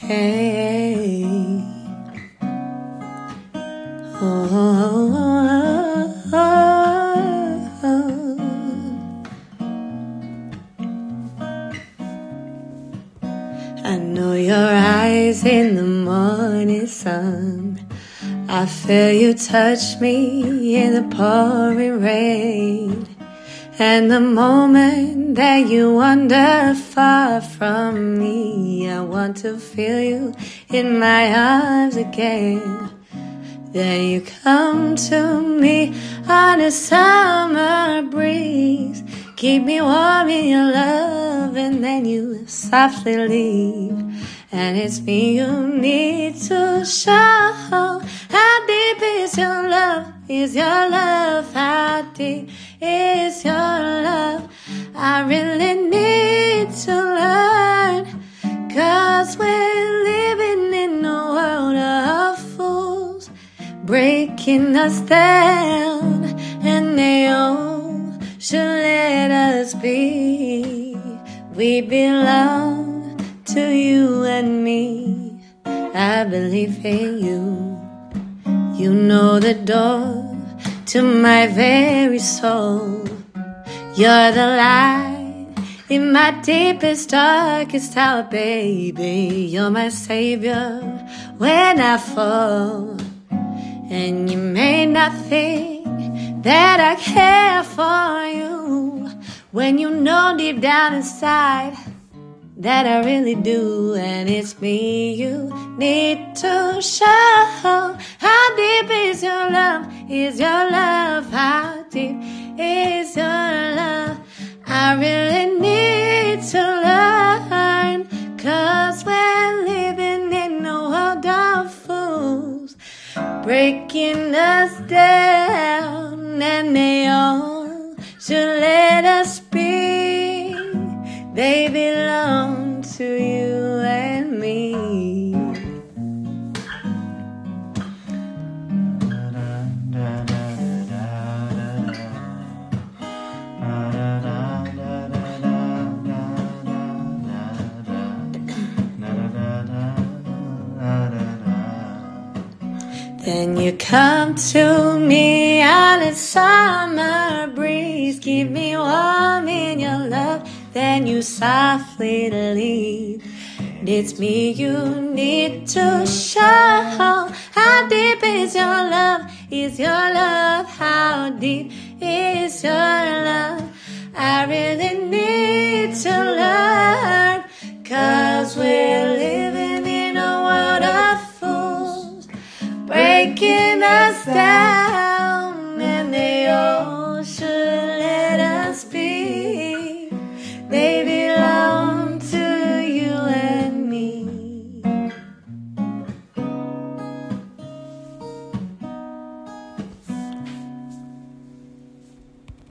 Hey. Oh. I know your eyes in the morning sun. I feel you touch me in the pouring rain. And the moment that you wander far from me, I want to feel you in my arms again. Then you come to me on a summer breeze, keep me warm in your love, and then you softly leave. And it's me you need to show. How deep is your love? Is your love? How deep is your love? I really need to learn, 'cause we're living in a world of fools, breaking us down, and they all should let us be. We belong to you and me. I believe in you. You know the door to my very soul. You're the light in my deepest, darkest hour, baby. You're my savior when I fall. And you may not think that I care for you, when you know deep down inside that I really do. And it's me you need to show. How deep is your love? Is your love? How deep is your love? I really need to learn, 'cause we're living in a world of fools, breaking us down, and they all should let us be. They belong to you and me. Then you come to me on a summer breeze, keep me warm in your love, then you softly leave. It's me you need to show. How deep is your love? Is your love? How deep is your love? I really need to learn, 'cause we're living in a world of fools, breaking us down.